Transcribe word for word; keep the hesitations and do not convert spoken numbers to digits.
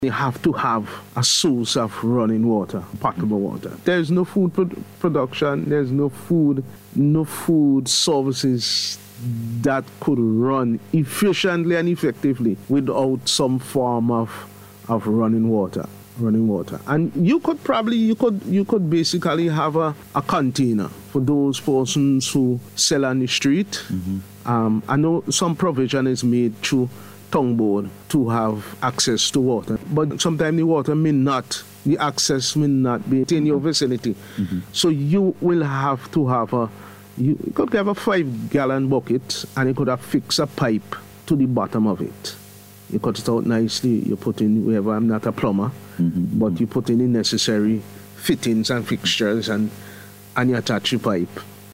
You have to have a source of running water, potable water. There's no food pro- production, there's no food, no food services that could run efficiently and effectively without some form of, of running water. running water. And you could probably, you could you could basically have a, a container for those persons who sell on the street. Mm-hmm. Um, I know some provision is made through tongue board to have access to water, but sometimes the water may not, the access may not be in your vicinity. Mm-hmm. So you will have to have a, you could have a five gallon bucket and you could have fixed a pipe to the bottom of it. You cut it out nicely, you put in, wherever, I'm not a plumber, mm-hmm. but you put in the necessary fittings and fixtures and, and you attach your pipe.